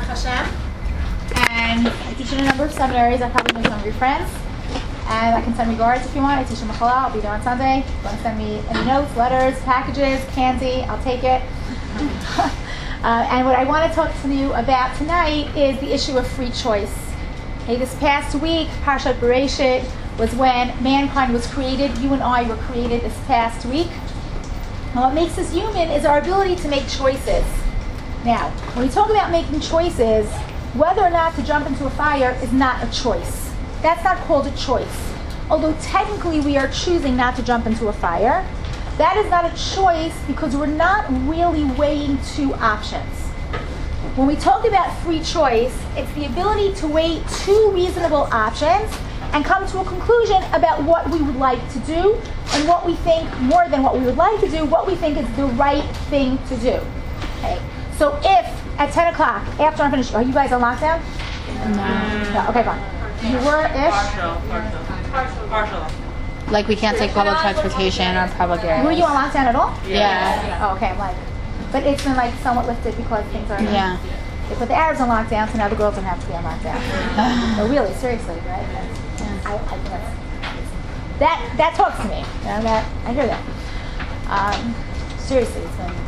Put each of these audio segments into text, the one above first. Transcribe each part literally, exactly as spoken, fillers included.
Hashem. And I teach in a number of seminaries. I probably know some of your friends. And I can send regards if you want. I teach in Mechala. I'll be there on Sunday. If you want to send me any notes, letters, packages, candy, I'll take it. uh, and what I want to talk to you about tonight is the issue of free choice. Okay, this past week, Parshat Bereshit was when mankind was created. You and I were created this past week. And what makes us human is our ability to make choices. Now, when we talk about making choices, whether or not to jump into a fire is not a choice. That's not called a choice. Although technically we are choosing not to jump into a fire, that is not a choice because we're not really weighing two options. When we talk about free choice, it's the ability to weigh two reasonable options and come to a conclusion about what we would like to do and what we think, more than what we would like to do, what we think is the right thing to do. Okay. So if at ten o'clock, after I'm finished, are you guys on lockdown? No. No. Okay, fine. You were-ish? Partial. Partial. Partial. Like we can't take public transportation or public areas. Were you on lockdown at all? Yeah. Oh, okay, I'm like, but it's been like somewhat lifted because things are. Yeah. They put the Arabs on lockdown, so now the girls don't have to be on lockdown. No, really, seriously, right? Yeah. I, I think that's, that that talks to me. You know, that I hear that. Um, seriously, it's been.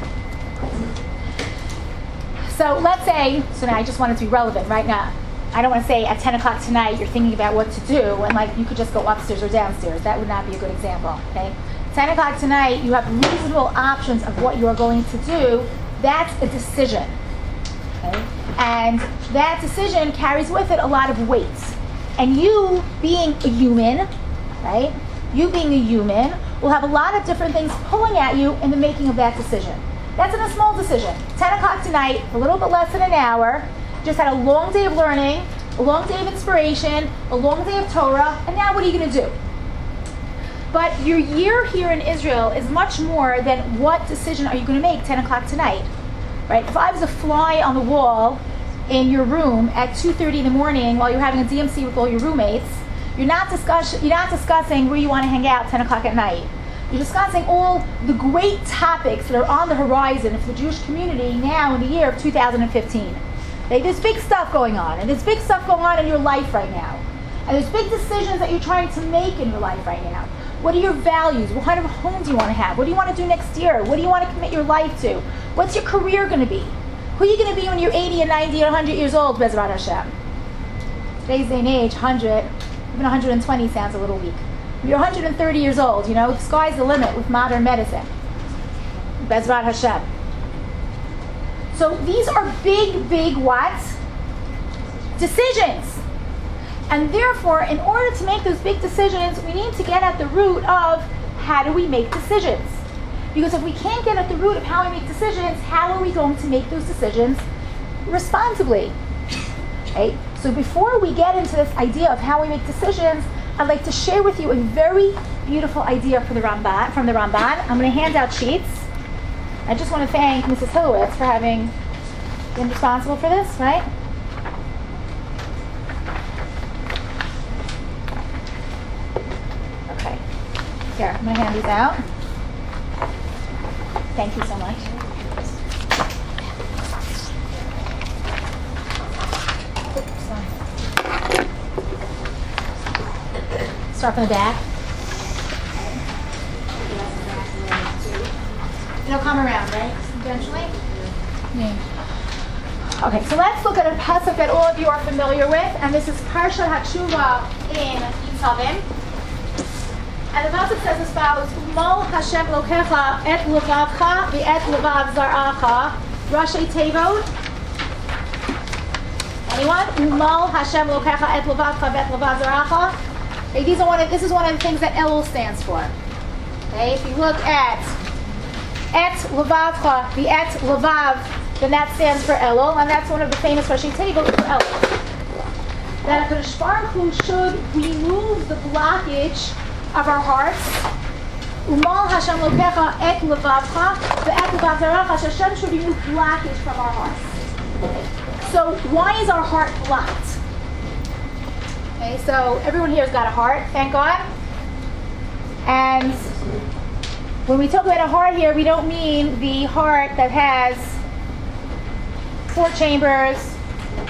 So let's say, so now I just want it to be relevant right now. I don't want to say at ten o'clock tonight you're thinking about what to do and like you could just go upstairs or downstairs. That would not be a good example, okay? ten o'clock tonight, you have reasonable options of what you're going to do. That's a decision, okay? And that decision carries with it a lot of weight. And you being a human, right? You being a human will have a lot of different things pulling at you in the making of that decision. That's in a small decision. ten o'clock tonight, a little bit less than an hour, just had a long day of learning, a long day of inspiration, a long day of Torah, and now what are you going to do? But your year here in Israel is much more than what decision are you going to make ten o'clock tonight, right? If I was a fly on the wall in your room at two thirty in the morning while you're having a D M C with all your roommates, you're not, discuss- you're not discussing where you want to hang out ten o'clock at night. You're discussing all the great topics that are on the horizon for the Jewish community now in the year of two thousand fifteen. Okay, there's big stuff going on, and there's big stuff going on in your life right now. And there's big decisions that you're trying to make in your life right now. What are your values? What kind of home do you want to have? What do you want to do next year? What do you want to commit your life to? What's your career going to be? Who are you going to be when you're eighty and ninety and one hundred years old, Bezrat Hashem? Today's day and age, one hundred, even one hundred twenty sounds a little weak. You're one hundred thirty years old, you know, the sky's the limit with modern medicine. Bezrat Hashem. So these are big, big what? Decisions. And therefore, in order to make those big decisions, we need to get at the root of how do we make decisions? Because if we can't get at the root of how we make decisions, how are we going to make those decisions responsibly? Okay? So before we get into this idea of how we make decisions, I'd like to share with you a very beautiful idea for the Ramban, from the Ramban. I'm going to hand out sheets. I just want to thank Missus Hilowitz for having been responsible for this, right? Okay. Here, I'm going to hand these out. Thank you so much. Start from the back. It'll come around, right? Eventually? Yeah. Okay, so let's look at a pasuk that all of you are familiar with, and this is Parshat HaTshuva in Yitzhavim. And the pasuk says as follows: Umal Hashem lokecha et levavcha ve'et levav zaracha. Rashi Tevot. Anyone? Umal Hashem lokecha et levavcha ve'et levav zaracha. Okay, these are one of, this is one of the things that Elul stands for. Okay, if you look at Et Levavcha, the Et Levav, then that stands for Elul, and that's one of the famous Rashi Tevot for Elul. That HaKadosh Baruch Hu should remove the blockage of our hearts. Umal Hashem Lokecha Et Levavcha, the Et Levav Zaracha, Hashem should remove blockage from our hearts. So why is our heart blocked? Okay, so everyone here's got a heart, thank God. And when we talk about a heart here, we don't mean the heart that has four chambers,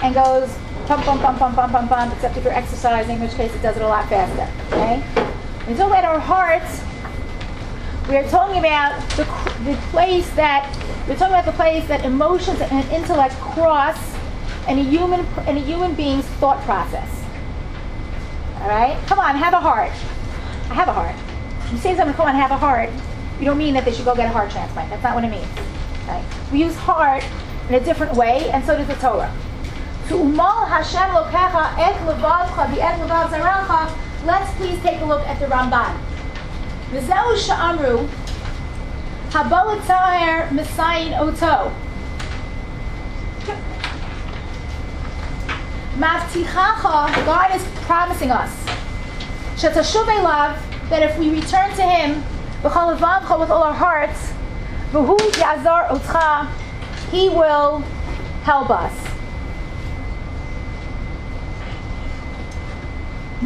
and goes pump, pump, pump, pump, pump, pump, pump, except if you're exercising, in which case it does it a lot faster, okay? When we talk about our hearts, we are talking about the, the place that, we're talking about the place that emotions and intellect cross in a human, in a human being's thought process. All right? Come on, have a heart. I have a heart. You say something, come on, have a heart, you don't mean that they should go get a heart transplant. That's not what it means. Okay? We use heart in a different way, and so does the Torah. Let's please take a look at the Ramban. V'zeu she'amru, habo etzaher misayin oto. Mavtichacha, God is promising us, shetashuv elav, that if we return to Him, b'chol levavcha, with all our hearts, v'hu yazar otcha, He will help us. So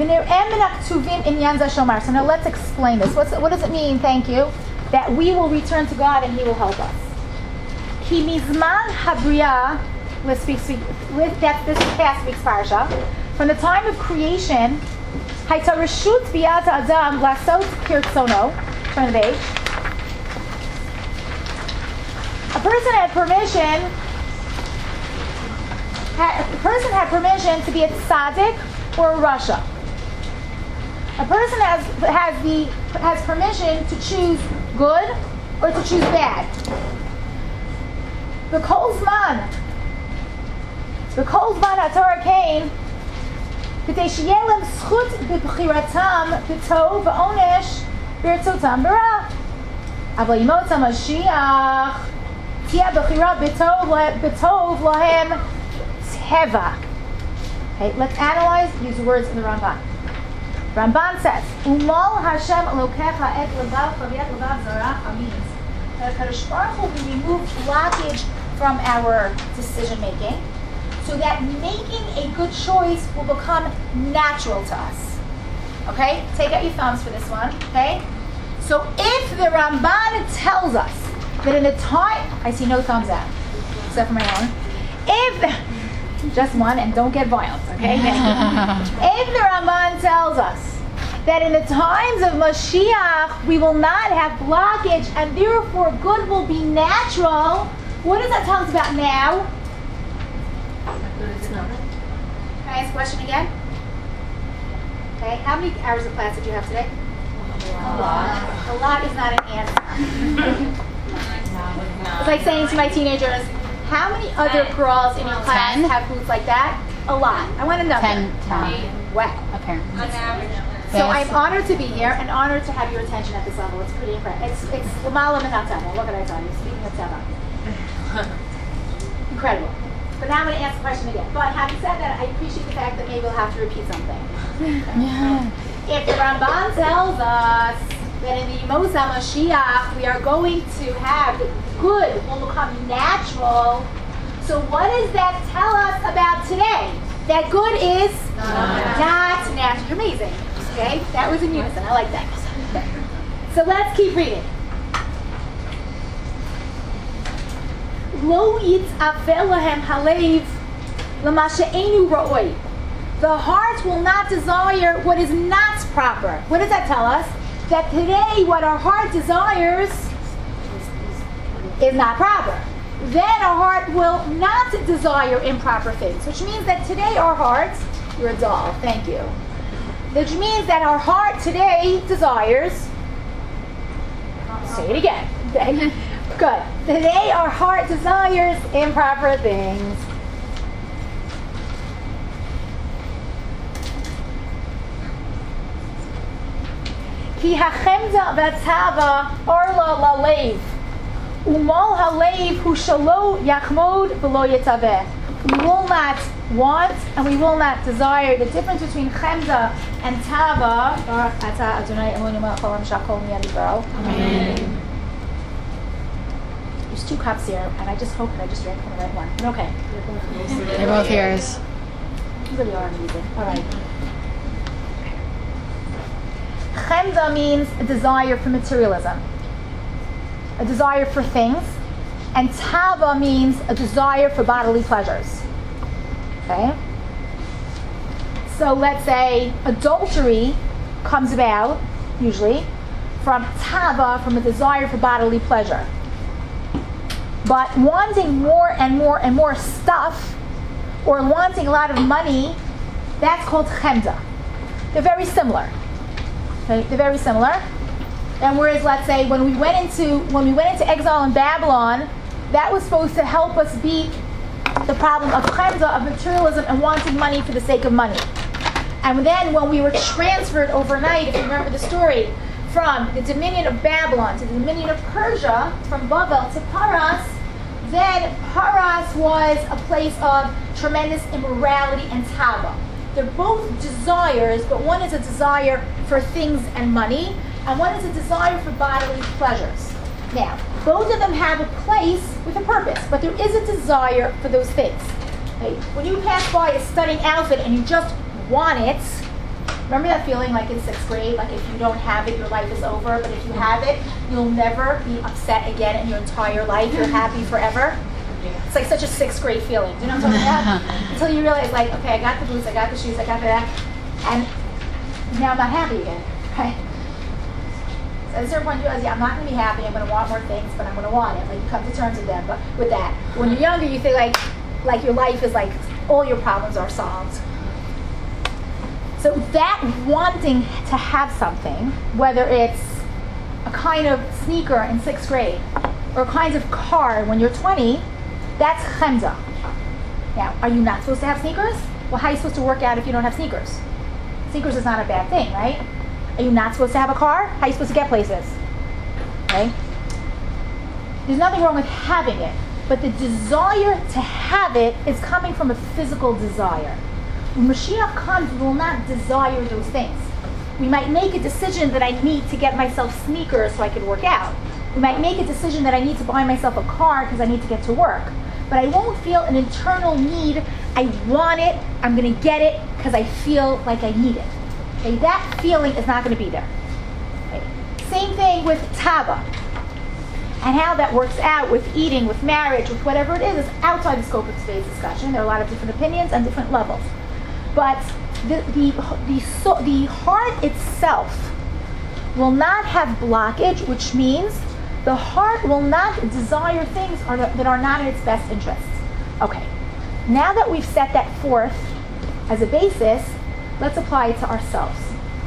now let's explain this. What's, what does it mean, thank you, that we will return to God and He will help us? Ki mizman habriya, let's speak, speak with that this past week's parsha, from the time of creation, hayta reshut biyad adam lasot kirtzono. Turn the page. A person had permission. Had, a person had permission to be a tzaddik or a rasha. A person has has the has permission to choose good or to choose bad. The kol zman, the kol zman haTorah came k'dei sheyeh lem zchut b'bchiratam b'tov v'onesh b'ritzotam b'ra. Aval yimotz HaMashiach tiyeh b'chira b'tov b'tov lahem teva. Okay, let's analyze these words in the Ramban. Ramban says, "Umal Hashem Elokecha et levavcha v'et levav zaracha" means that Kadosh Baruch Hu will remove blockage from our decision making, so that making a good choice will become natural to us. Okay, take out your thumbs for this one. Okay, so if the Ramban tells us that in the time, I see no thumbs out, except for my own. If the, just one, and don't get violent, okay? If the Ramban tells us that in the times of Mashiach we will not have blockage and therefore good will be natural, what does that tell us about now? Can I ask a question again? Okay, how many hours of class did you have today? A lot. A lot is not an answer. It's like saying to my teenagers, how many other girls in your class ten? Have boots like that? A lot. I want to know. Ten. ten. Wow. Apparently. On average. So I'm honored to be here and honored to have your attention at this level. It's pretty incredible. It's it's l'mala min haTeva. What can I tell you? Speaking of Teva. Incredible. But now I'm going to ask the question again. But having said that, I appreciate the fact that maybe we'll have to repeat something. Yeah. If the Ramban tells us that in the Yemos HaMashiach we are going to have good will become natural, so what does that tell us about today? That good is not, not natural. You're amazing. Okay? That was in unison. I like that. Okay. So let's keep reading. Lo yitz'avel lahem halev lama she'enu ra'oi. The heart will not desire what is not proper. What does that tell us? That today what our heart desires is not proper. Then our heart will not desire improper things, which means that today our hearts, you're a doll, thank you. Which means that our heart today desires, say it again, okay? Good. Today our heart desires improper things. Ki hachemza v'tzava orla lalev. Umal halev hu shalo yachmod v'lo yitzaveh. We will not want and we will not desire. The difference between chemza and tava. Baruch atah Adonai Eloheinu melech haolam shakol miyadibaro. Amen. There's two cups here, and I just hope that I just drank from the right one. But okay. They're both yours. You really are amazing. All right. Chemza means a desire for materialism, a desire for things, and tava means a desire for bodily pleasures. Okay? So let's say adultery comes about, usually, from tava, from a desire for bodily pleasure. But wanting more and more and more stuff, or wanting a lot of money, that's called chemda. They're very similar. Okay? They're very similar. And whereas, let's say, when we went into when we went into exile in Babylon, that was supposed to help us beat the problem of chemda, of materialism, and wanting money for the sake of money. And then when we were transferred overnight, if you remember the story, from the dominion of Babylon to the dominion of Persia, from Babel to Paras, then Paras was a place of tremendous immorality and tava. They're both desires, but one is a desire for things and money, and one is a desire for bodily pleasures. Now, both of them have a place with a purpose, but there is a desire for those things. Okay? When you pass by a stunning outfit and you just want it, remember that feeling like in sixth grade, like if you don't have it, your life is over, but if you have it, you'll never be upset again in your entire life. You're happy forever. It's like such a sixth grade feeling. Do you know what I'm talking about? Until you realize, like, okay, I got the boots, I got the shoes, I got that, and now I'm not happy again, right? So at a certain point you realize, yeah, I'm not going to be happy, I'm going to want more things, but I'm going to want it. Like, you come to terms with them, but with that. When you're younger, you feel like, like your life is like, all your problems are solved. So that wanting to have something, whether it's a kind of sneaker in sixth grade or a kind of car when you're twenty, that's chemda. Now, are you not supposed to have sneakers? Well, how are you supposed to work out if you don't have sneakers? Sneakers is not a bad thing, right? Are you not supposed to have a car? How are you supposed to get places? Okay? There's nothing wrong with having it, but the desire to have it is coming from a physical desire. When Mashiach comes, we will not desire those things. We might make a decision that I need to get myself sneakers so I can work out. We might make a decision that I need to buy myself a car because I need to get to work. But I won't feel an internal need. I want it. I'm going to get it because I feel like I need it. Okay? That feeling is not going to be there. Okay? Same thing with tava. And how that works out with eating, with marriage, with whatever it is, is outside the scope of today's discussion. There are a lot of different opinions and different levels. But the, the, the, so, the heart itself will not have blockage, which means the heart will not desire things are that, that are not in its best interests. Okay, now that we've set that forth as a basis, let's apply it to ourselves.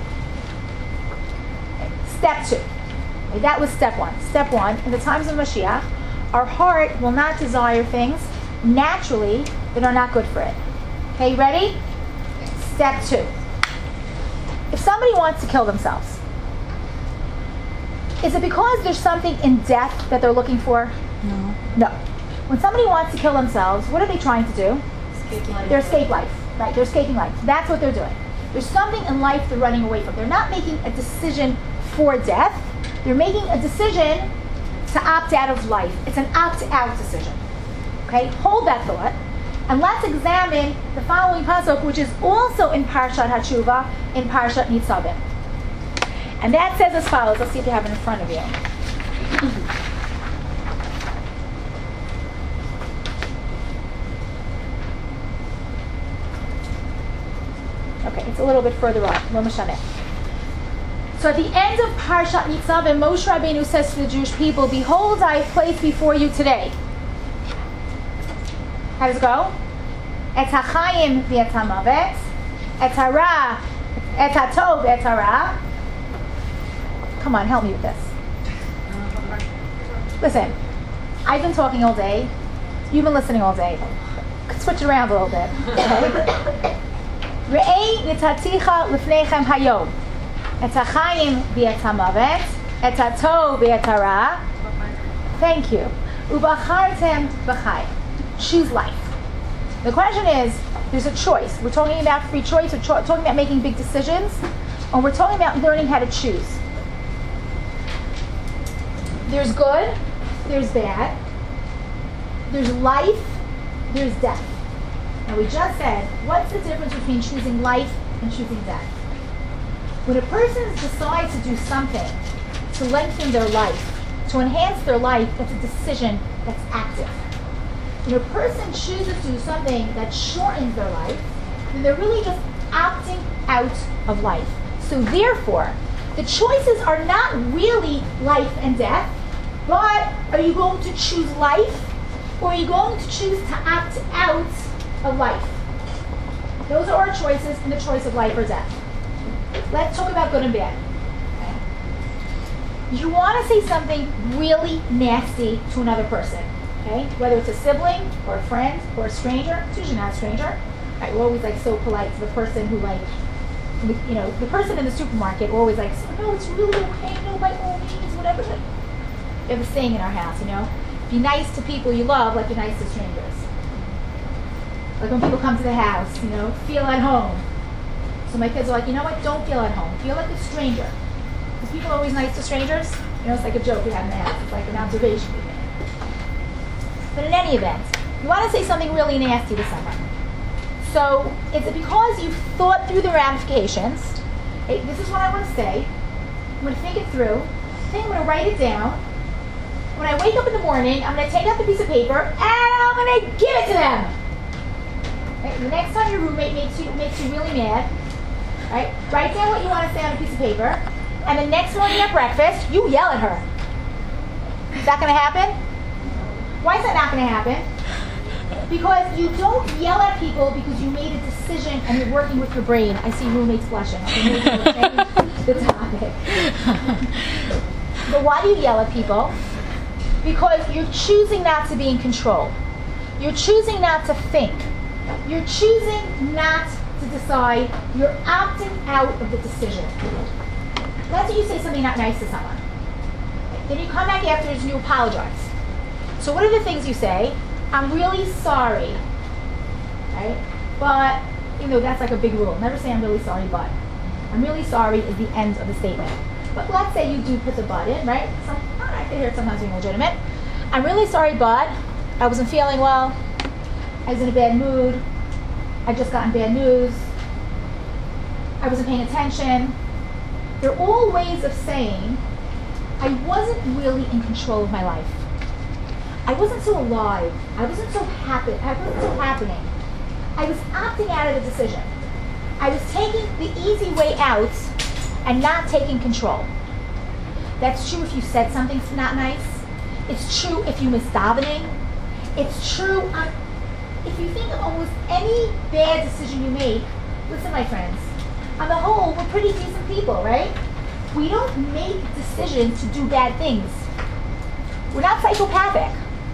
Okay. Step two. Okay, that was step one. Step one, in the times of Mashiach, our heart will not desire things naturally that are not good for it. Okay, ready? Step two. If somebody wants to kill themselves, is it because there's something in death that they're looking for? No. No. When somebody wants to kill themselves, what are they trying to do? Escape life. They're escape life, right? They're escaping life. That's what they're doing. There's something in life they're running away from. They're not making a decision for death. They're making a decision to opt out of life. It's an opt-out decision. Okay? Hold that thought. And let's examine the following pasuk, which is also in Parshat HaTshuva, in Parshat Nitzavim. And that says as follows. Let's see if you have it in front of you. Okay, it's a little bit further on. Lo Mishaneh. So at the end of Parshat Nitzavim, Moshe Rabbeinu says to the Jewish people, "Behold, I have placed before you today." How does it go? Et hachayim v'et hamavet, et hara, et hatov v'et hara. Come on, help me with this. Listen, I've been talking all day. You've been listening all day. Switch it around a little bit. Re'ei nitaticha lifneichem hayom, et hachayim v'et hamavet, et hatov v'et hara. Thank you. Ubachartem b'chai. Choose life. The question is, there's a choice. We're talking about free choice. We're cho- talking about making big decisions, and we're talking about learning how to choose. There's good, there's bad, there's life, there's death. And we just said, what's the difference between choosing life and choosing death? When a person decides to do something to lengthen their life, to enhance their life, that's a decision that's active. when a person chooses to do something that shortens their life, then they're really just opting out of life. So therefore, the choices are not really life and death, but are you going to choose life, or are you going to choose to opt out of life? Those are our choices in the choice of life or death. Let's talk about good and bad. Okay? You want to say something really nasty to another person, okay? Whether it's a sibling or a friend or a stranger. It's usually not a stranger. Right? We're always like so polite to the person who like, you know, the person in the supermarket. We're always like, no, it's really okay. No, by all means, whatever. Like, we have a saying in our house, you know, be nice to people you love like you're nice to strangers. Like when people come to the house, you know, feel at home. So my kids are like, you know what, don't feel at home. Feel like a stranger. Because people are always nice to strangers. You know, it's like a joke we have in the house. It's like an observation we make. But in any event, you want to say something really nasty to someone. So is it because you've thought through the ramifications? Hey, this is what I want to say. I'm going to think it through. Then I'm going to write it down. When I wake up in the morning, I'm going to take out the piece of paper and I'm going to give it to them. Right? The next time your roommate makes you makes you really mad, right? Write down what you want to say on a piece of paper, and the next morning at breakfast, you yell at her. Is that going to happen? Why is that not going to happen? Because you don't yell at people because you made a decision and you're working with your brain. I see roommates blushing. Okay, maybe we'll change the topic. But why do you yell at people? Because you're choosing not to be in control. You're choosing not to think. You're choosing not to decide. You're opting out of the decision. Let's say you say something not nice to someone. Then you come back afterwards and you apologize. So what are the things you say? I'm really sorry. Right? But, you know, that's like a big rule. Never say I'm really sorry, but. I'm really sorry is the end of the statement. But let's say you do put the but in, right? Some, I can hear it sometimes being legitimate. I'm really sorry, but I wasn't feeling well. I was in a bad mood. I just gotten bad news. I wasn't paying attention. They're all ways of saying I wasn't really in control of my life. I wasn't so alive. I wasn't so happy. I wasn't so happening. I was opting out of the decision. I was taking the easy way out and not taking control. That's true if you said something's not nice. It's true if you miss davening. It's true on, if you think of almost any bad decision you make. Listen, my friends, on the whole, we're pretty decent people, right? We don't make decisions to do bad things. We're not psychopathic,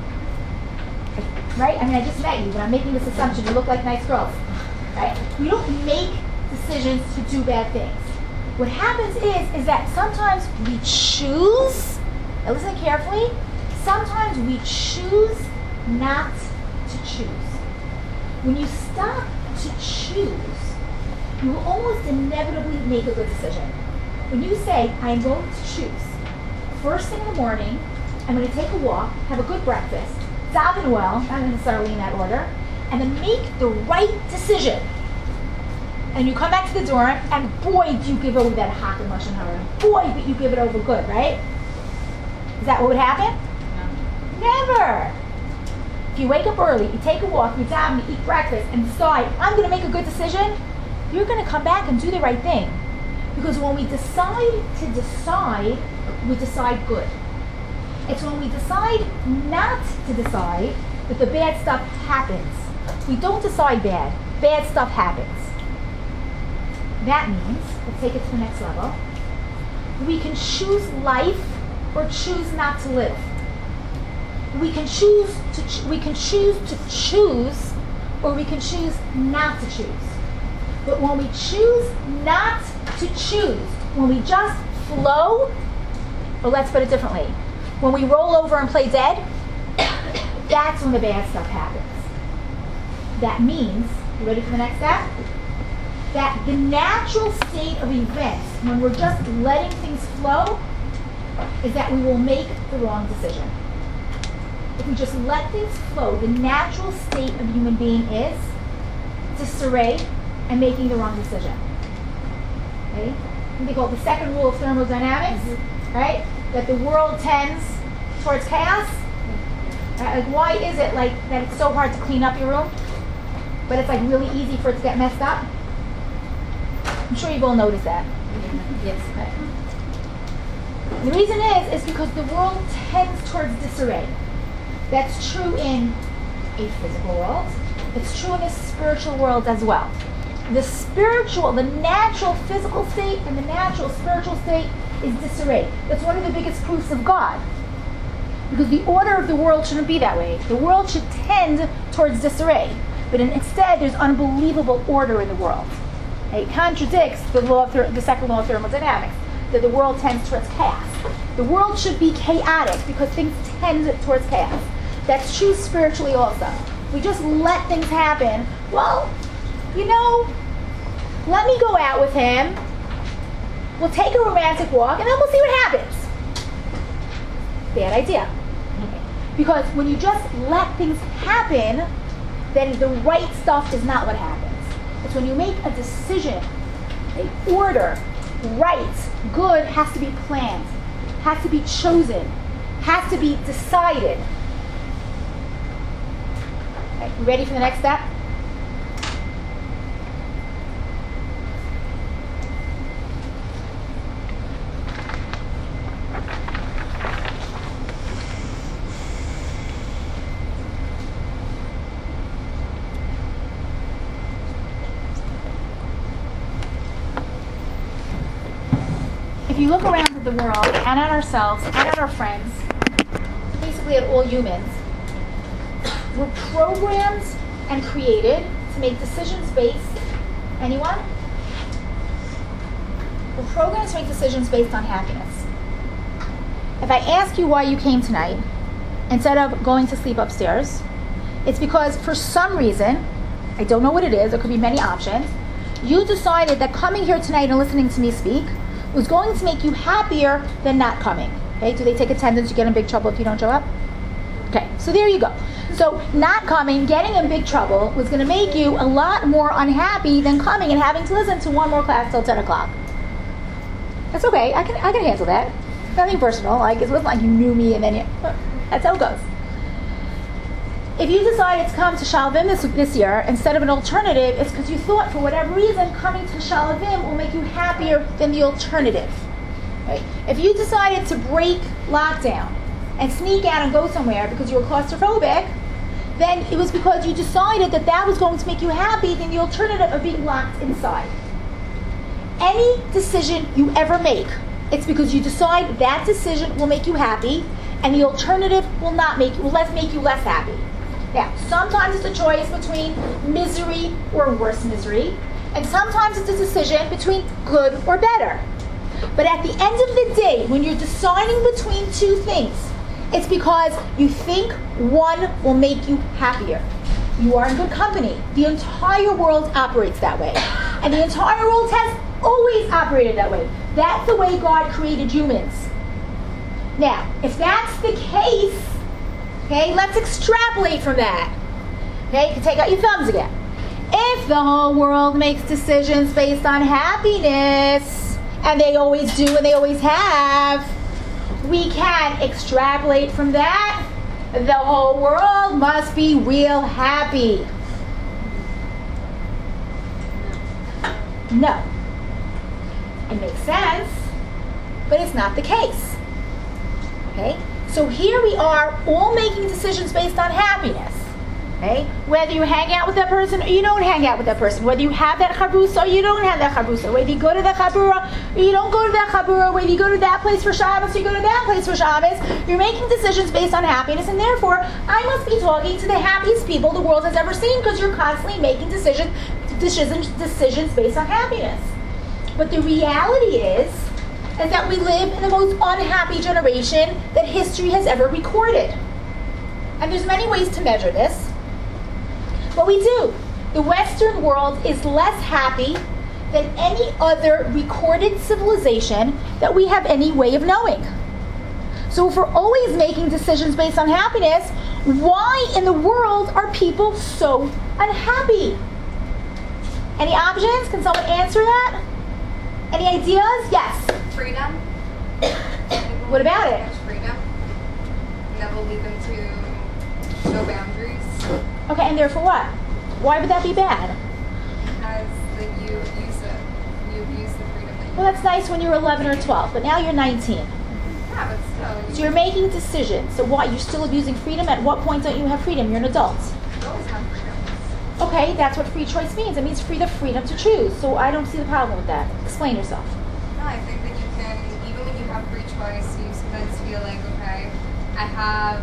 right? I mean, I just met you, but I'm making this assumption you look like nice girls, right? We don't make decisions to do bad things. What happens is, is that sometimes we choose, now listen carefully, sometimes we choose not to choose. When you stop to choose, you will almost inevitably make a good decision. When you say, I'm going to choose, first thing in the morning, I'm going to take a walk, have a good breakfast, daven well, not necessarily in that order, and then make the right decision. And you come back to the dorm, and boy, do you give over that hot and mush and hurry. Boy, but you give it over good, right? Is that what would happen? No. Never. If you wake up early, you take a walk, you daven, you eat breakfast, and decide, I'm going to make a good decision, you're going to come back and do the right thing. Because when we decide to decide, we decide good. It's when we decide not to decide that the bad stuff happens. We don't decide bad. Bad stuff happens. That means, let's take it to the next level, we can choose life or choose not to live. We can choose to ch- we can choose to choose or we can choose not to choose. But when we choose not to choose, when we just flow, or let's put it differently, when we roll over and play dead, that's when the bad stuff happens. That means, you ready for the next step? That the natural state of events, when we're just letting things flow, is that we will make the wrong decision. If we just let things flow, the natural state of a human being is disarray and making the wrong decision. Okay? They call it the second rule of thermodynamics, mm-hmm. right? That the world tends towards chaos. Right? Like, why is it like that it's so hard to clean up your room, but it's like really easy for it to get messed up? I'm sure you've all noticed that. Yes. Right. The reason is, is because the world tends towards disarray. That's true in a physical world. It's true in a spiritual world as well. The spiritual, the natural physical state and the natural spiritual state is disarray. That's one of the biggest proofs of God. Because the order of the world shouldn't be that way. The world should tend towards disarray. But in, instead, there's unbelievable order in the world. It contradicts the law of ther- the second law of thermodynamics, that the world tends towards chaos. The world should be chaotic because things tend towards chaos. That's true spiritually also. We just let things happen. Well, you know, let me go out with him. We'll take a romantic walk and then we'll see what happens. Bad idea. Because when you just let things happen, then the right stuff is not what happens. It's when you make a decision, a order, right, good has to be planned, has to be chosen, has to be decided. Okay, you ready for the next step? If you look around at the world and at ourselves and at our friends, basically at all humans, we're programmed and created to make decisions based, anyone? We're programmed to make decisions based on happiness. If I ask you why you came tonight, instead of going to sleep upstairs, it's because for some reason, I don't know what it is, there could be many options, you decided that coming here tonight and listening to me speak was going to make you happier than not coming. Okay, do they take attendance? You get in big trouble if you don't show up? Okay, so there you go. So not coming, getting in big trouble was going to make you a lot more unhappy than coming and having to listen to one more class till ten o'clock. That's okay. I can I can handle that. Nothing personal. Like, it wasn't like you knew me and then you... That's how it goes. If you decided to come to Shalvim this, this year instead of an alternative, it's because you thought for whatever reason coming to Shalvim will make you happier than the alternative. Right? If you decided to break lockdown and sneak out and go somewhere because you were claustrophobic, then it was because you decided that that was going to make you happy than the alternative of being locked inside. Any decision you ever make, it's because you decide that decision will make you happy and the alternative will not make you, will less make you less happy. Now, sometimes it's a choice between misery or worse misery, and sometimes it's a decision between good or better. But at the end of the day, when you're deciding between two things, it's because you think one will make you happier. You are in good company. The entire world operates that way. And the entire world has always operated that way. That's the way God created humans. Now, if that's the case, okay, let's extrapolate from that. Okay, you can take out your thumbs again. If the whole world makes decisions based on happiness, and they always do and they always have, we can extrapolate from that. The whole world must be real happy. No. It makes sense, but it's not the case. Okay? So here we are all making decisions based on happiness. Okay? Whether you hang out with that person or you don't hang out with that person. Whether you have that chabrusa or you don't have that chabrusa. Whether you go to that chabura or you don't go to that chabura. Whether you go to that place for Shabbos or you go to that place for Shabbos. You're making decisions based on happiness, and therefore I must be talking to the happiest people the world has ever seen, because you're constantly making decisions, decisions, decisions based on happiness. But the reality is, is that we live in the most unhappy generation that history has ever recorded. And there's many ways to measure this. But we do. The Western world is less happy than any other recorded civilization that we have any way of knowing. So if we're always making decisions based on happiness, why in the world are people so unhappy? Any options? Can someone answer that? Any ideas? Yes. Freedom. What about it? Freedom. That will lead them to no boundaries. Okay, and therefore what? Why would that be bad? Because like you abuse it, you abuse the freedom that you. Well, that's nice when you're eleven or twelve, but now you're nineteen. Yeah, but still. So you're making decisions. So what? You're still abusing freedom? At what point don't you have freedom? You're an adult. You always have freedom. Okay, that's what free choice means. It means free the freedom to choose. So I don't see the problem with that. Explain yourself. No, I think that you can, even when you have free choice, you sometimes feel like, okay, I have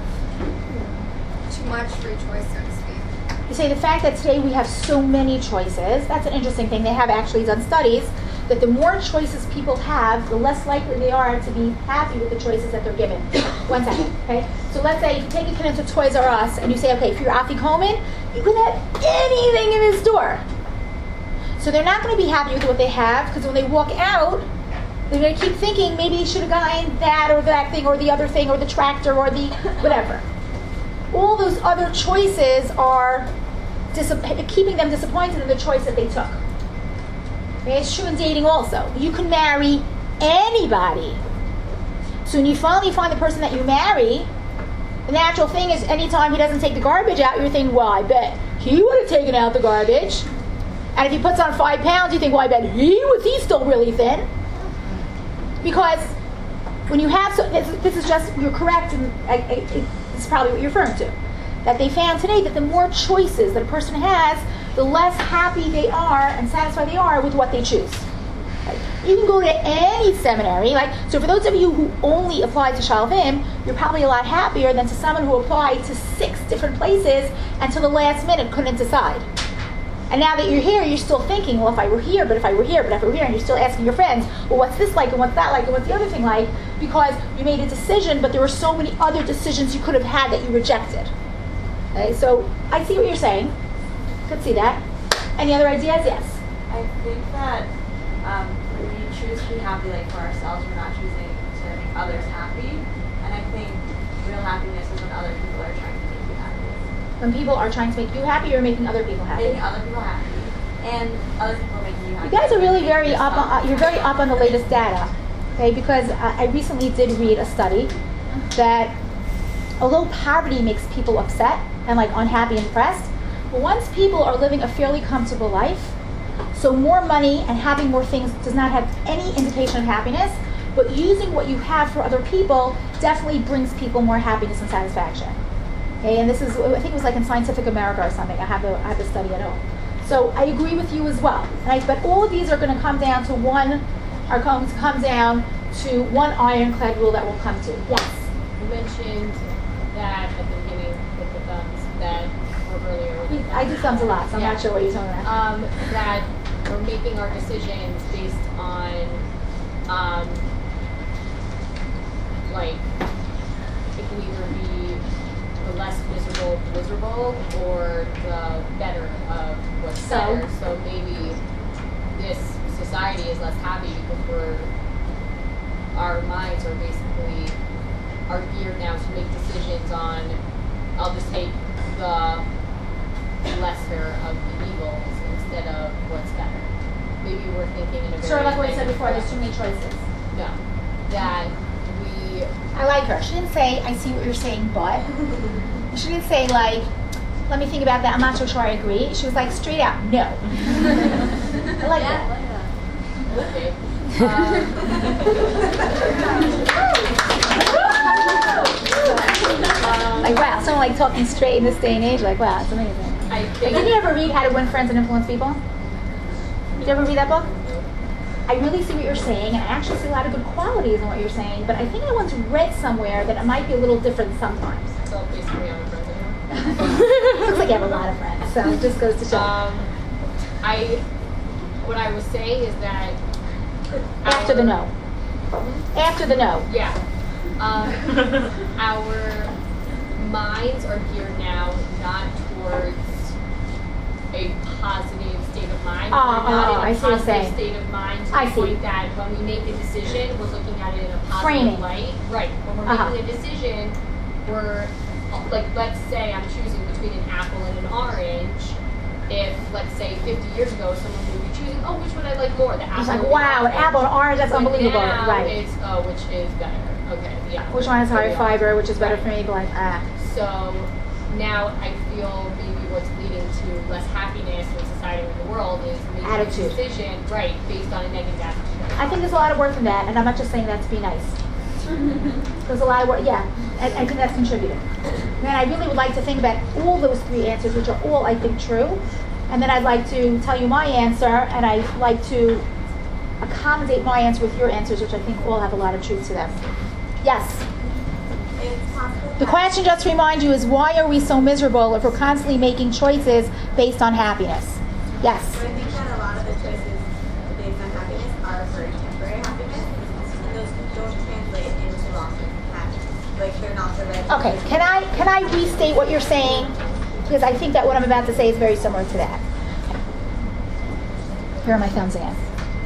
too much free choice, so to speak. You say the fact that today we have so many choices, that's an interesting thing. They have actually done studies that the more choices people have, the less likely they are to be happy with the choices that they're given. One second, okay? So let's say you take a kid into Toys R Us and you say, okay, for your Afikoman, you can have anything in this store. So they're not going to be happy with what they have because when they walk out, they're going to keep thinking maybe they should have gotten that or that thing or the other thing or the tractor or the whatever. All those other choices are dis- keeping them disappointed in the choice that they took. Okay, it's true in dating also. You can marry anybody. So when you finally find the person that you marry, the natural thing is anytime he doesn't take the garbage out, you're thinking, well, I bet he would have taken out the garbage. And if he puts on five pounds, you think, well, I bet he was, he's still really thin. Because when you have, so this, this is just, you're correct, and I, I, it, it's probably what you're referring to. That they found today that the more choices that a person has, the less happy they are and satisfied they are with what they choose. Right? You can go to any seminary, like, so for those of you who only apply to Shalvim, you're probably a lot happier than to someone who applied to six different places and to the last minute couldn't decide. And now that you're here, you're still thinking, well, if I were here, but if I were here, but if I were here, and you're still asking your friends, well, what's this like, and what's that like, and what's the other thing like, because you made a decision, but there were so many other decisions you could have had that you rejected. Okay, so I see what you're saying. Could see that. Any other ideas? Yes. I think that um, when we choose to be happy, like for ourselves, we're not choosing to make others happy. And I think real happiness is when other people are trying to make you happy. When people are trying to make you happy, or making other people happy. Making other people happy, and other people making you happy. You guys are really very up. On, uh, you're very up on the latest data, okay? Because uh, I recently did read a study that although poverty makes people upset and like unhappy and depressed, but once people are living a fairly comfortable life, so more money and having more things does not have any indication of happiness, but using what you have for other people definitely brings people more happiness and satisfaction. Okay, and this is, I think it was like in Scientific America or something. I have the, I have the study at home. So I agree with you as well. Right? But all of these are going to come down to one, are going to come down to one ironclad rule that we'll come to. Yes? You mentioned that at the beginning with the thumbs, that, or earlier with the thumbs. I do thumbs a lot, so I'm Yeah. not sure what you're talking about. Um, that we're making our decisions based on, um, like, it can either be the less miserable, miserable, or the better of what's So? better. So maybe this society is less happy because we're, our minds are basically, are geared now to make decisions on, I'll just take the lesser of the evils instead of what's better. Maybe we're thinking in a very Sure, like what I said negative before, there's too way. many choices. No, that we, I like her. She didn't say, I see what you're saying, but. She didn't say, like, let me think about that. I'm not so sure I agree. She was like, straight out, no. I like Yeah, that. I like that. okay. Um, Like, wow, someone like talking straight in this day and age, like, wow, it's amazing. I Like, think, did you ever read How to Win Friends and Influence People? Did you ever read that book? I really see what you're saying, and I actually see a lot of good qualities in what you're saying, but I think I once read somewhere that it might be a little different sometimes. so basically I'm a friend anymore. Looks like you have a lot of friends, so it just goes to show. Um, I, what I was saying is that After the our- no. After the no. Yeah. Um, our minds are geared now not towards a positive state of mind. Ah, We're not ah, ah, in a I see what you're positive saying. state of mind to I the see. point that when we make a decision, we're looking at it in a positive Framing. light. Right. When we're Uh-huh. making a decision, we're, like, let's say I'm choosing between an apple and an orange. If, let's say, fifty years ago, someone would be choosing, oh, which would I like more? The apple It's like, or the wow, an orange? apple and orange, that's But unbelievable. now Right. it's, oh, which is better? Okay, yeah. Which one has higher Yeah. fiber, which is better for me, but like, ah. So now I feel maybe what's leading to less happiness in society or in the world is making Attitude. a decision, right, based on a negative attitude. I think there's a lot of work in that, and I'm not just saying that to be nice. There's a lot of work, yeah, I, I think that's contributing. And I really would like to think about all those three answers, which are all, I think, true. And then I'd like to tell you my answer, and I'd like to accommodate my answer with your answers, which I think all have a lot of truth to them. Yes? The question, just to remind you, is why are we so miserable if we're constantly making choices based on happiness? Yes? So I think that a lot of the choices based on happiness are for temporary happiness, and those don't translate into long-term happiness. Like, they're not the right. Okay, can I can I restate what you're saying? Because I think that what I'm about to say is very similar to that. Here are my thumbs again.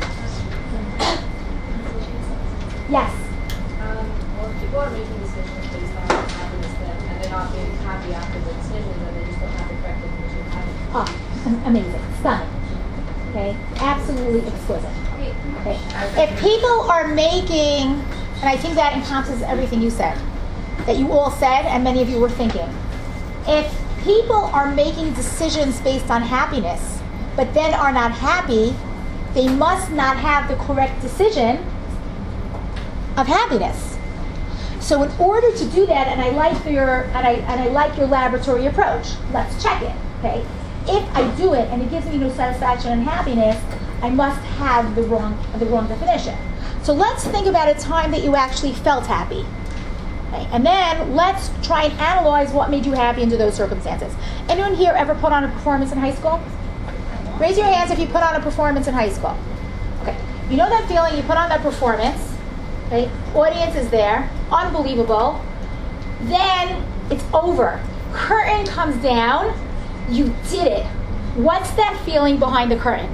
Yes? Um, well, if people are making decisions based on happiness then, and they're not being happy after the decision, then they just don't have the correct definition of happiness. Oh, amazing, stunning. Okay, absolutely exquisite. Okay, if people are making, and I think that encompasses everything you said, that you all said, and many of you were thinking, if people are making decisions based on happiness, but then are not happy, they must not have the correct decision of happiness. So in order to do that, and I like your and I and I like your laboratory approach. Let's check it. Okay, if I do it and it gives me no satisfaction and happiness, I must have the wrong the wrong definition. So let's think about a time that you actually felt happy. Okay, and then let's try and analyze what made you happy under those circumstances. Anyone here ever put on a performance in high school? Raise your hands if you put on a performance in high school. Okay, you know that feeling, you put on that performance. Okay, audience is there, unbelievable. Then it's over. Curtain comes down, you did it. What's that feeling behind the curtain?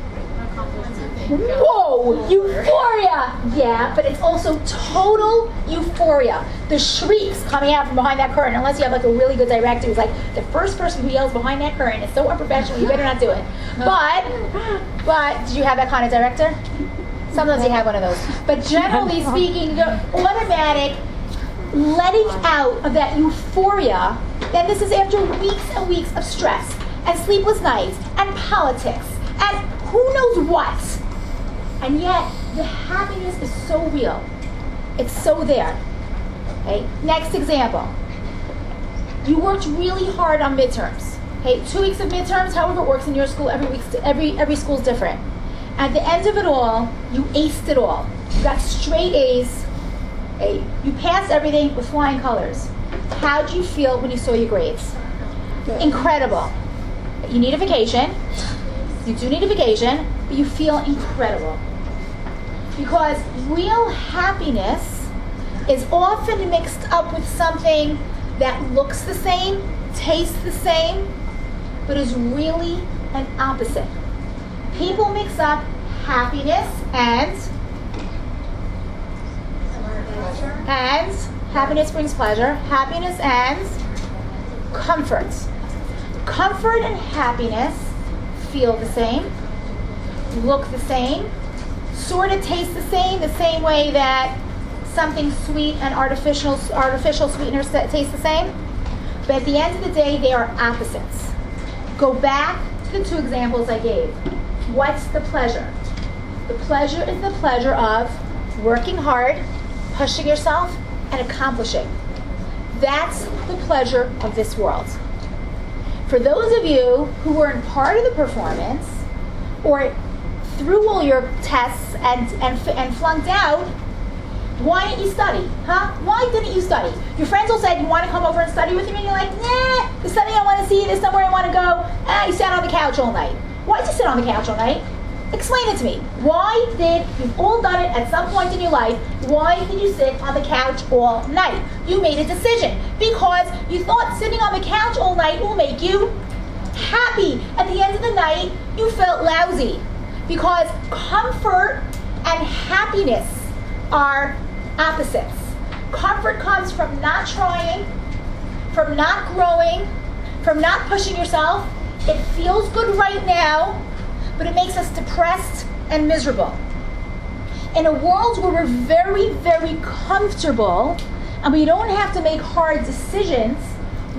Whoa, euphoria! Yeah, but it's also total euphoria. The shrieks coming out from behind that curtain, unless you have like a really good director who's like, the first person who yells behind that curtain is so unprofessional, you better not do it. But, but, did you have that kind of director? Sometimes you have one of those. But generally speaking, the automatic letting out of that euphoria, then this is after weeks and weeks of stress, and sleepless nights, and politics, and who knows what. And yet, the happiness is so real. It's so there. Okay. Next example. You worked really hard on midterms. Okay, two weeks of midterms, however it works in your school, every week, every every school's different. At the end of it all, you aced it all. You got straight A's. Okay. You passed everything with flying colors. How did you feel when you saw your grades? Incredible. You need a vacation. You do need a vacation, but you feel incredible. Because real happiness is often mixed up with something that looks the same, tastes the same, but is really an opposite. People mix up happiness and and happiness brings pleasure, happiness and comfort. Comfort and happiness feel the same, look the same, sort of taste the same, the same way that something sweet and artificial artificial sweeteners taste the same. But at the end of the day, they are opposites. Go back to the two examples I gave. What's the pleasure? The pleasure is the pleasure of working hard, pushing yourself, and accomplishing. That's the pleasure of this world. For those of you who weren't part of the performance, or through all your tests and, and, and flunked out, why didn't you study? Huh? Why didn't you study? Your friends all said, you want to come over and study with me? And you're like, nah, there's something I want to see, there's somewhere I want to go. Ah, you sat on the couch all night. Why'd you sit on the couch all night? Explain it to me. Why did, you've all done it at some point in your life, why did you sit on the couch all night? You made a decision because you thought sitting on the couch all night will make you happy. At the end of the night, you felt lousy because comfort and happiness are opposites. Comfort comes from not trying, from not growing, from not pushing yourself. It feels good right now, but it makes us depressed and miserable. In a world where we're very, very comfortable and we don't have to make hard decisions,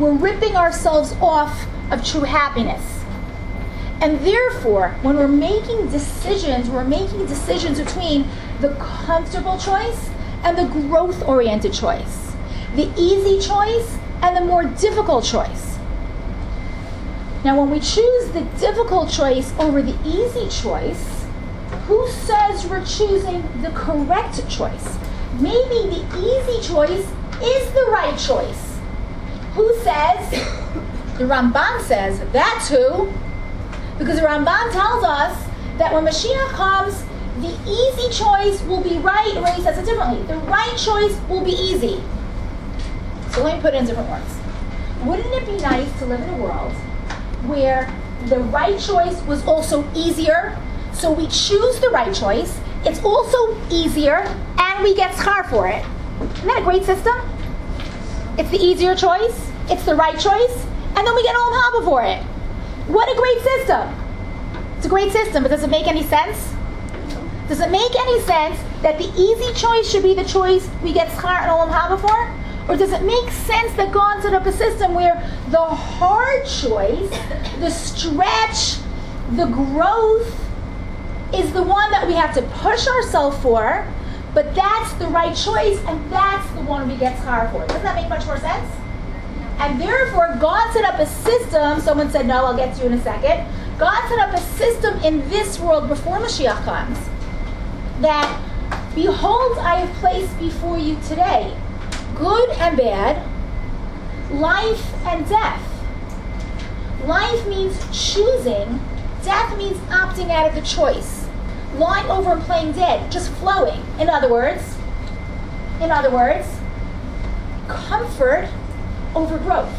we're ripping ourselves off of true happiness. And therefore, when we're making decisions, we're making decisions between the comfortable choice and the growth-oriented choice, the easy choice and the more difficult choice. Now, when we choose the difficult choice over the easy choice, who says we're choosing the correct choice? Maybe the easy choice is the right choice. Who says? The Ramban says, that's who. Because the Ramban tells us that when Mashiach comes, the easy choice will be right, or he says it differently. The right choice will be easy. So let me put it in different words. Wouldn't it be nice to live in a world where the right choice was also easier? So we choose the right choice, it's also easier, and we get schar for it. Isn't that a great system? It's the easier choice, it's the right choice, and then we get olam haba for it. What a great system. It's a great system, but does it make any sense? Does it make any sense that the easy choice should be the choice we get schar and olam haba for? Or does it make sense that God set up a system where the hard choice, the stretch, the growth is the one that we have to push ourselves for, but that's the right choice and that's the one we get schar for? Doesn't that make much more sense? And therefore, God set up a system. Someone said, no, I'll get to you in a second. God set up a system in this world before Mashiach comes that, behold, I have placed before you today good and bad, life and death. Life means choosing. Death means opting out of the choice. Lying over and playing dead, just flowing. In other words, in other words, comfort over growth.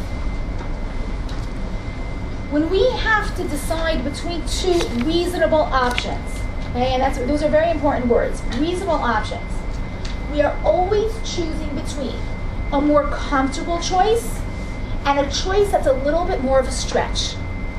When we have to decide between two reasonable options, okay, and that's, those are very important words, reasonable options, we are always choosing between a more comfortable choice and a choice that's a little bit more of a stretch.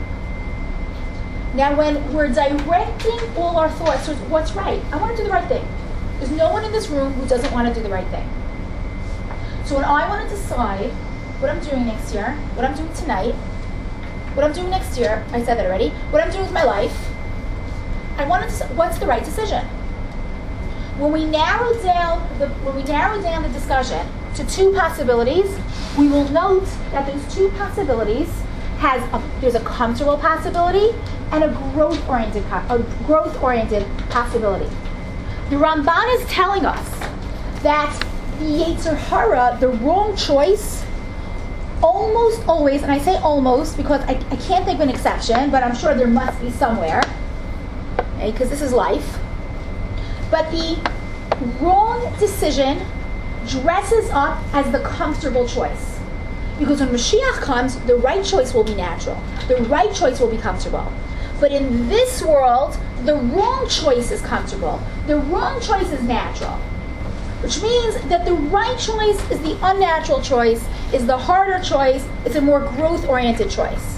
Now, when we're directing all our thoughts towards what's right, I want to do the right thing. There's no one in this room who doesn't want to do the right thing. So when I want to decide what I'm doing next year, what I'm doing tonight, what I'm doing next year, I said that already, what I'm doing with my life, I want to decide what's the right decision. When we narrow down the when we narrow down the discussion to two possibilities, we will note that those two possibilities has a, there's a comfortable possibility and a growth-oriented a growth-oriented possibility. The Ramban is telling us that the Yetzer Hara, the wrong choice, almost always, and I say almost because I, I can't think of an exception, but I'm sure there must be somewhere, okay, because this is life. But the wrong decision dresses up as the comfortable choice. Because when Mashiach comes, the right choice will be natural. The right choice will be comfortable. But in this world, the wrong choice is comfortable. The wrong choice is natural. Which means that the right choice is the unnatural choice, is the harder choice, it's a more growth-oriented choice.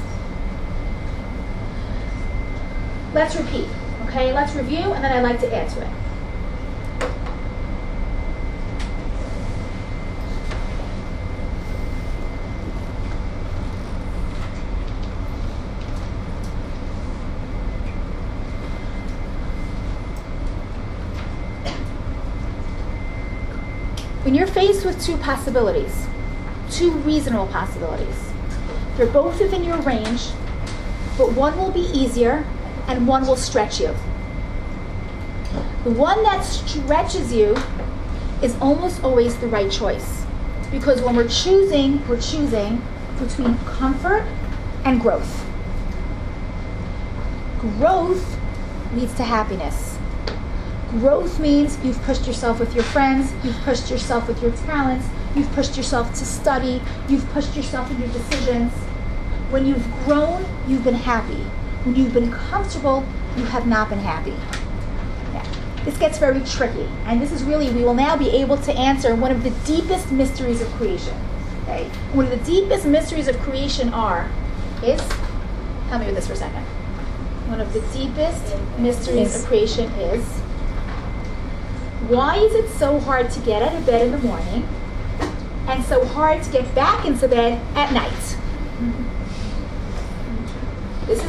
Let's repeat, okay? Let's review, and then I'd like to add to it. When you're faced with two possibilities, two reasonable possibilities, they're both within your range, but one will be easier and one will stretch you. The one that stretches you is almost always the right choice, because when we're choosing, we're choosing between comfort and growth. Growth leads to happiness. Growth means you've pushed yourself with your friends, you've pushed yourself with your talents, you've pushed yourself to study, you've pushed yourself in your decisions. When you've grown, you've been happy. When you've been comfortable, you have not been happy. Now, this gets very tricky, and this is really, we will now be able to answer one of the deepest mysteries of creation. Okay? One of the deepest mysteries of creation are, is, help me with this for a second. One of the deepest mysteries of creation is, why is it so hard to get out of bed in the morning and so hard to get back into bed at night?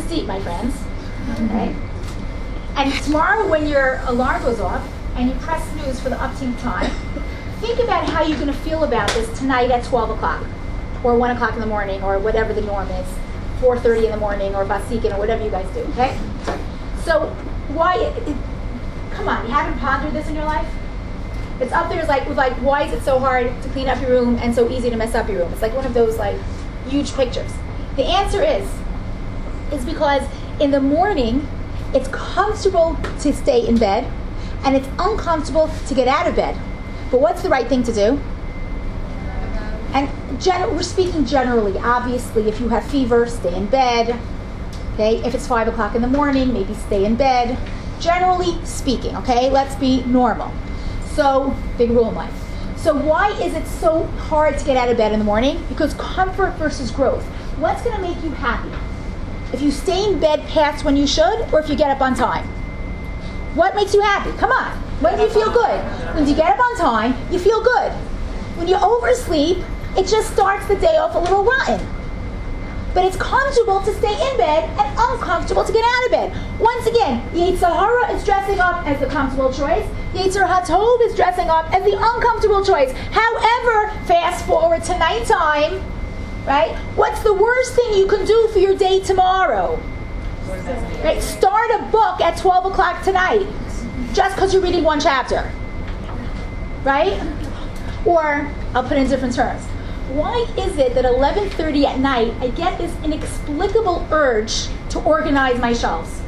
deep, my friends. Okay? And tomorrow when your alarm goes off and you press snooze for the umpteenth time, think about how you're going to feel about this tonight at twelve o'clock or one o'clock in the morning or whatever the norm is, four thirty in the morning or basikin or whatever you guys do, okay? So why, it, it, come on, you haven't pondered this in your life? It's up there like, with like, why is it so hard to clean up your room and so easy to mess up your room? It's like one of those like huge pictures. The answer is, is because in the morning, it's comfortable to stay in bed and it's uncomfortable to get out of bed. But what's the right thing to do? And gen- we're speaking generally. Obviously, if you have fever, stay in bed. Okay, if it's five o'clock in the morning, maybe stay in bed. Generally speaking, okay, let's be normal. So, big rule in life. So why is it so hard to get out of bed in the morning? Because comfort versus growth. What's going to make you happy? If you stay in bed past when you should, or if you get up on time? What makes you happy? Come on. When do you feel good? When you get up on time, you feel good. When you oversleep, it just starts the day off a little rotten. But it's comfortable to stay in bed and uncomfortable to get out of bed. Once again, Yetzer Hara is dressing up as the comfortable choice. Yetzer HaTov is dressing up as the uncomfortable choice. However, fast forward to nighttime, right? What's the worst thing you can do for your day tomorrow? Right? Start a book at twelve o'clock tonight, just because you're reading one chapter. Right? Or, I'll put it in different terms. Why is it that eleven thirty at night I get this inexplicable urge to organize my shelves?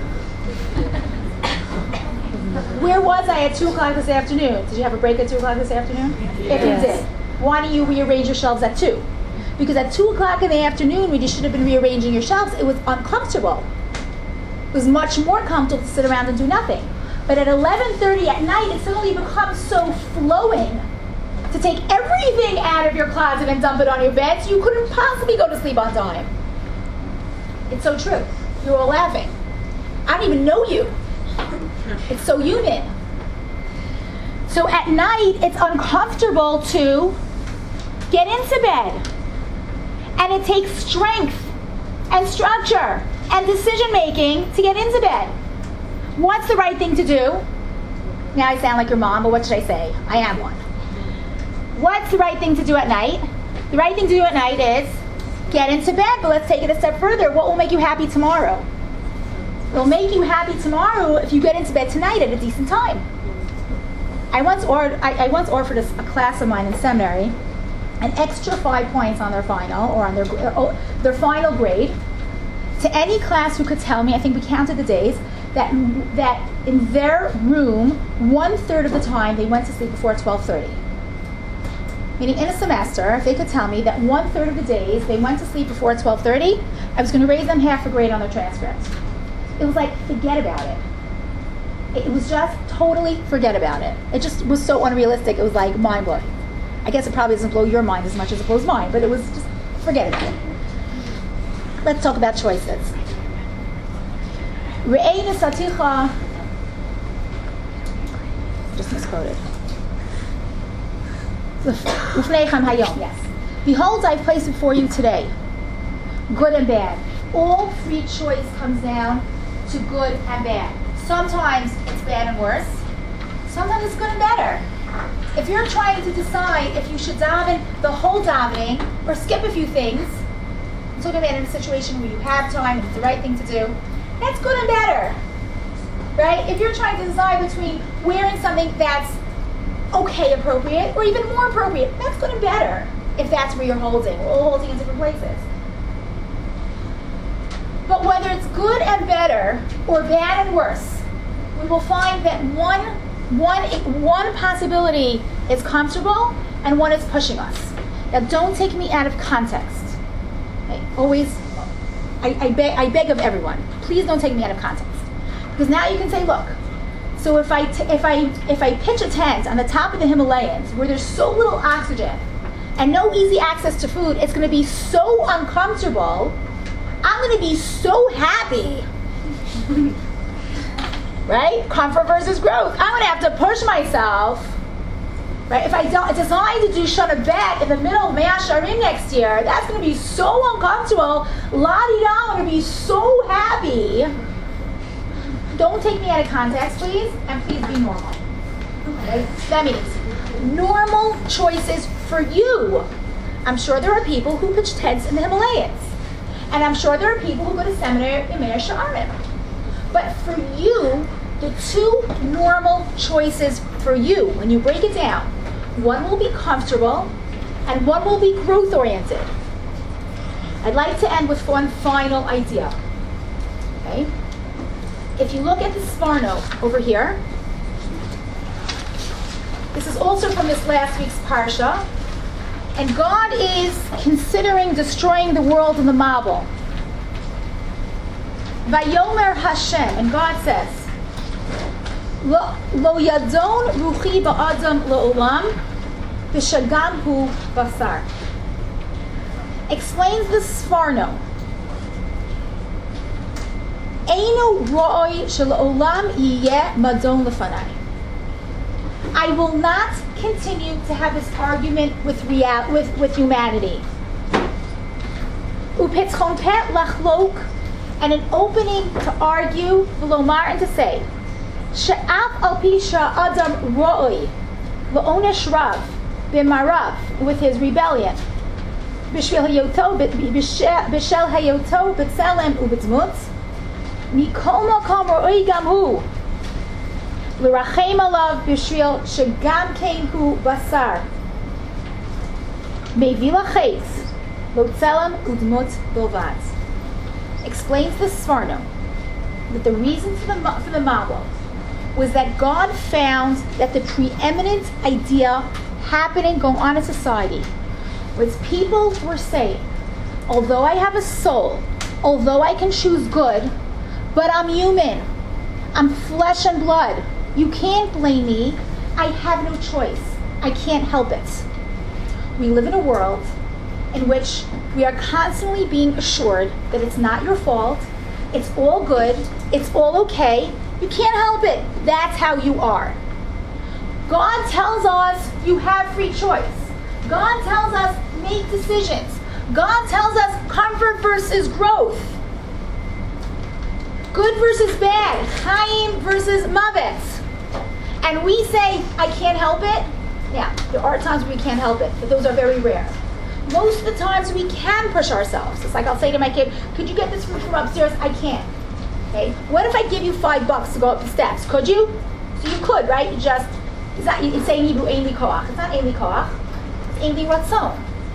Where was I at two o'clock this afternoon? Did you have a break at two o'clock this afternoon? If you did, why don't you rearrange your shelves at two? Because at two o'clock in the afternoon, when you should have been rearranging your shelves, it was uncomfortable. It was much more comfortable to sit around and do nothing. But at eleven thirty at night, it suddenly becomes so flowing to take everything out of your closet and dump it on your bed so you couldn't possibly go to sleep on time. It's so true. You're all laughing. I don't even know you. It's so human. So at night, it's uncomfortable to get into bed. And it takes strength and structure and decision making to get into bed. What's the right thing to do? Now I sound like your mom, but what should I say? I am one. What's the right thing to do at night? The right thing to do at night is get into bed, but let's take it a step further. What will make you happy tomorrow? It will make you happy tomorrow if you get into bed tonight at a decent time. I once, or, I, I once offered a, a class of mine in seminary an extra five points on their final, or on their, oh, their final grade, to any class who could tell me, I think we counted the days, that, that in their room, one third of the time they went to sleep before twelve thirty. Meaning in a semester, if they could tell me that one third of the days they went to sleep before twelve thirty, I was going to raise them half a grade on their transcript. It was like, forget about it. It was just totally forget about it. It just was so unrealistic, it was like mind-blowing. I guess it probably doesn't blow your mind as much as it blows mine, but it was just, forget about it. Let's talk about choices. Re'ei nesaticha, just misquoted. Ufneichem hayom, yes. Behold, I've placed before you today, good and bad. All free choice comes down to good and bad. Sometimes it's bad and worse. Sometimes it's good and better. If you're trying to decide if you should daven the whole davening or skip a few things, I'm talking about in a situation where you have time and it's the right thing to do, that's good and better. Right? If you're trying to decide between wearing something that's okay, appropriate, or even more appropriate, that's good and better if that's where you're holding. We're all holding in different places. But whether it's good and better or bad and worse, we will find that one, one, one possibility is comfortable and one is pushing us. Now, don't take me out of context. Okay? Always, I, I, beg, I beg of everyone, please don't take me out of context. Because now you can say, look, so if I, t- if, I, if I pitch a tent on the top of the Himalayas where there's so little oxygen and no easy access to food, it's going to be so uncomfortable, I'm going to be so happy. Right? Comfort versus growth. I'm going to have to push myself Right? If I don't decide to do Shana Bet in the middle of Mea Shearim next year, that's going to be so uncomfortable. La-di-da, I'm going to be so happy. Don't take me out of context, please, and please be normal. Okay? That means normal choices for you. I'm sure there are people who pitch tents in the Himalayas. And I'm sure there are people who go to seminary in Mea Shearim. But for you, the two normal choices for you, when you break it down, one will be comfortable and one will be growth oriented. I'd like to end with one final idea. Okay? If you look at the Sforno over here, this is also from this last week's Parsha, and God is considering destroying the world in the Mabul. Vayomer Hashem, and God says, Lo, lo yadon ruchi ba'adam lo'olam b'shagam hu basar. Explains the Sforno. Einu ro'oi shel'olam yiyeh madon lefanai. I will not continue to have this argument with real, with, with humanity. Upetzchon pet lachlok, and an opening to argue, v'lomar, and to say, she'af al pi sha'adam ro'oi v'onesh rav b'marav, with his rebellion, b'shel hayoto b'shel hayoto b'tzelem u'b'tzmut, mikol makom ro'oi gam hu l'rachem alav b'shel shegam kein hu basar mevi lachetz lo tzelem u'dmut bilvad. Explains the Sforno that the reason for the for the Mabul was that God found that the preeminent idea happening, going on in society, was people were saying, although I have a soul, although I can choose good, but I'm human, I'm flesh and blood, you can't blame me, I have no choice, I can't help it. We live in a world in which we are constantly being assured that it's not your fault, it's all good, it's all okay, you can't help it, that's how you are. God tells us you have free choice. God tells us make decisions. God tells us comfort versus growth. Good versus bad, Chaim versus Mavet. And we say, I can't help it. Yeah, there are times we can't help it, but those are very rare. Most of the times we can push ourselves. It's like I'll say to my kid, could you get this food from upstairs? I can't. Okay. What if I give you five bucks to go up the steps? Could you? So you could, right? You just, it's not, it's saying Hebrew, ein li koach. It's not ein li koach. It's ein li ratzon.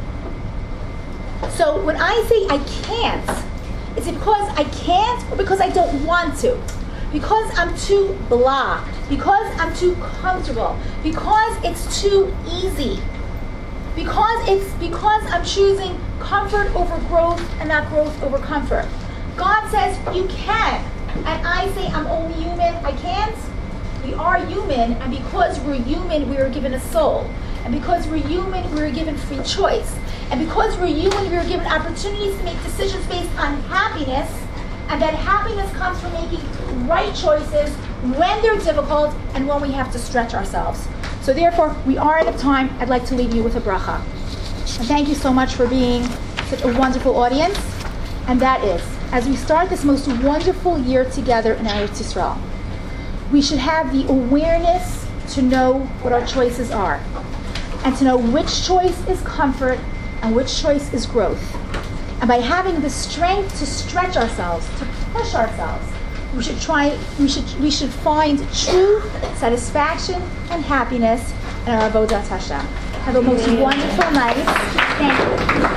So when I say I can't, is it because I can't or because I don't want to? Because I'm too blah. Because I'm too comfortable. Because it's too easy. Because it's because I'm choosing comfort over growth and not growth over comfort. God says you can, and I say I'm only human, I can't. We are human, and because we're human, we are given a soul. And because we're human, we are given free choice. And because we're human, we are given opportunities to make decisions based on happiness, and that happiness comes from making right choices when they're difficult and when we have to stretch ourselves. So therefore, we are at a time, I'd like to leave you with a bracha. And thank you so much for being such a wonderful audience. And that is, as we start this most wonderful year together in Eretz Yisrael, we should have the awareness to know what our choices are, and to know which choice is comfort and which choice is growth. And by having the strength to stretch ourselves, to push ourselves, we should try. We should we should find true satisfaction and happiness in our avodat Hashem. Have a most wonderful night. Thank you.